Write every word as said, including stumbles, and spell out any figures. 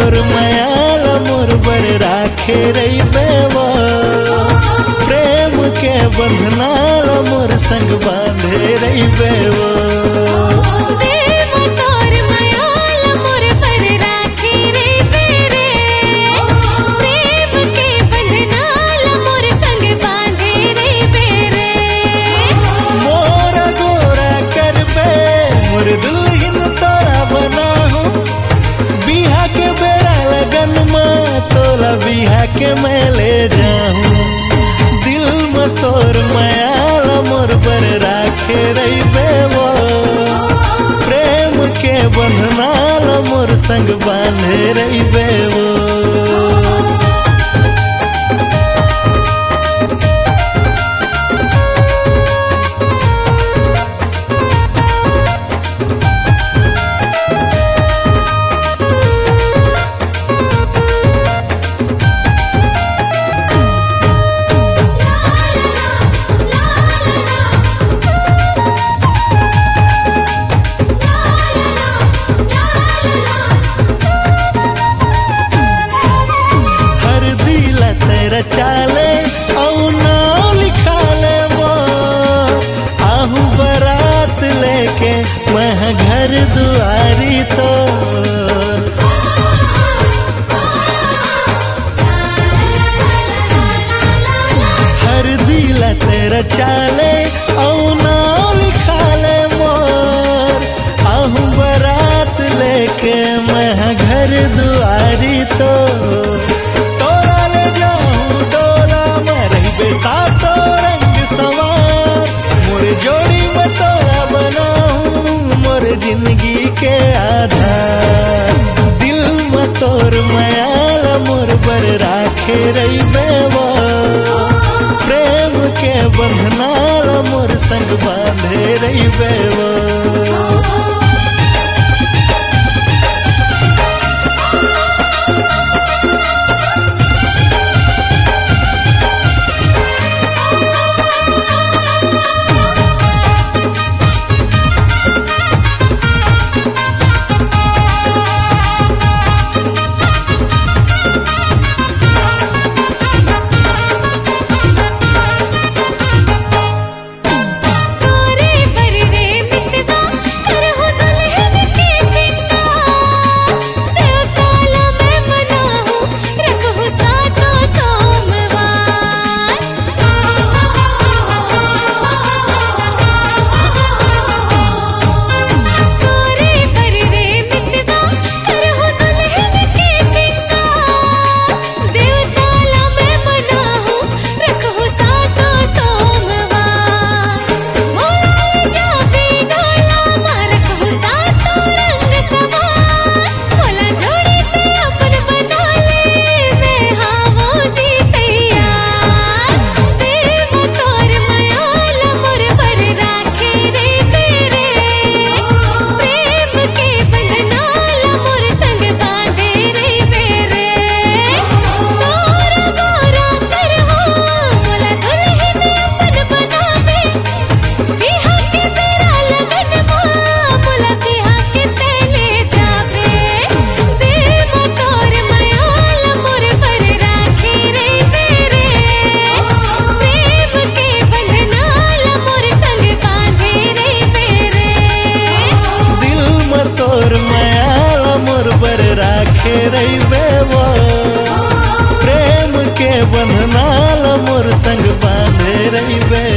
तोर मायाल मोर बर राखे रही बेवो प्रेम के बंधनाल मोर संग बांधे रही बेवो बिहा के मैं ले जाऊं दिल में तोर मायाल मोर बर राखे रही बेवो प्रेम के बंधनाल मोर संग बांधे रही बेवो चाले औ नाव लिखा ले वो आहू बारात लेके मैं घर दुआरी तो हर दिला तेरा चाले औ नाव लिखा ले मोर आहू बारात लेके मैं घर दुआरी तो सातो रंग सवार मोर जोड़ी में तोरा बनाऊं मोर जिंदगी के आधार दिल में तोर मायाल मोर बर राखे रही बेवो प्रेम के बंधनाल मोर संग बांधे रही बेवो रही बेवो प्रेम के बंधनाल मोर संग बांधे रही बे।